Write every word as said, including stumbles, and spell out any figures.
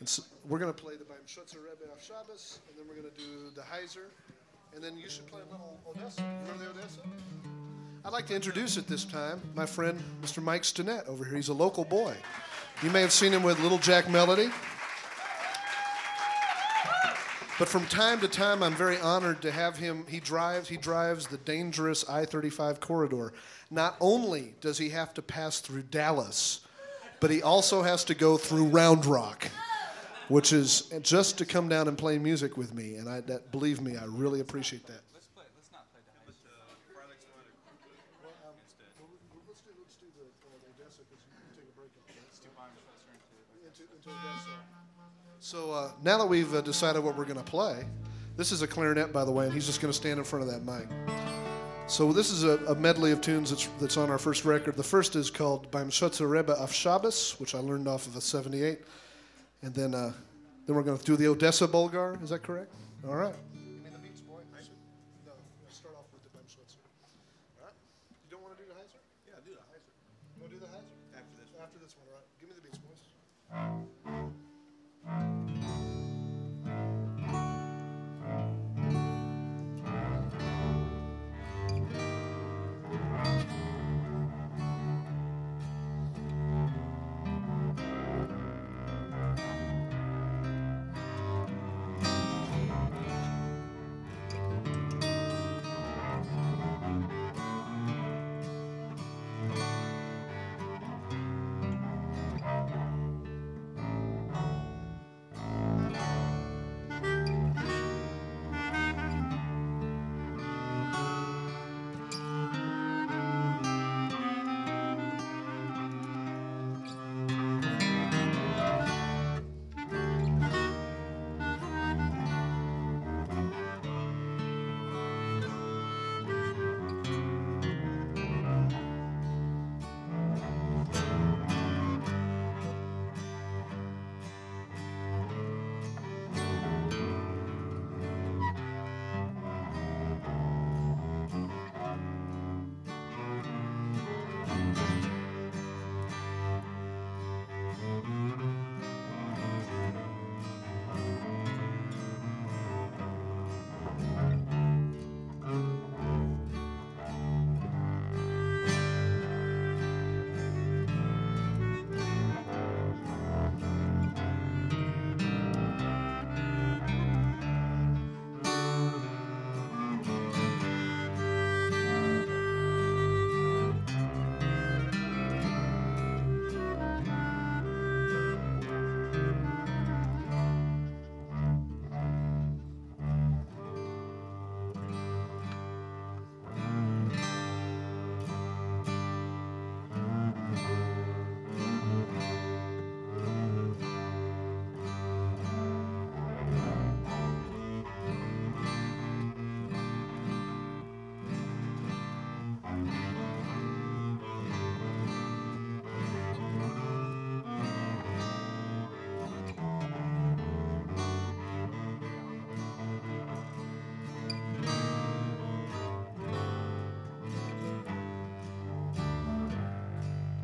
It's, we're going to play the Beim Schutzer Rebbe of Shabbos, and then we're going to do the Heiser, and then you should play a little Odessa. You remember the Odessa? I'd like to introduce at this time my friend, Mister Mike Stinnett over here. He's a local boy. You may have seen him with Little Jack Melody. But from time to time, I'm very honored to have him. He drives, he drives the dangerous I thirty-five corridor. Not only does he have to pass through Dallas, but he also has to go through Round Rock, which is just to come down and play music with me. And I, that, believe me, I really appreciate that. Let's play. Let's not play the Heiser. Well, um, let's do, let's do the, uh, the Odessa because you can take a break on that. Let's do Beim Schutzer into, into, into Odessa. So uh, now that we've uh, decided what we're going to play, this is a clarinet, by the way, and he's just going to stand in front of that mic. So this is a, a medley of tunes that's, that's on our first record. The first is called Beim Schutzer Rebbe of Shabbos, which I learned off of a seventy-eight. And then uh, then we're going to do the Odessa Bulgar. Is that correct? All right. You mean the Beats, boy? No, let's start off with the Beim Schutzer. All right. You don't want to do the Heiser? Yeah, do the Heiser. You want to do the Heiser? After this one. After this one, all right. Give me the Beats, boys.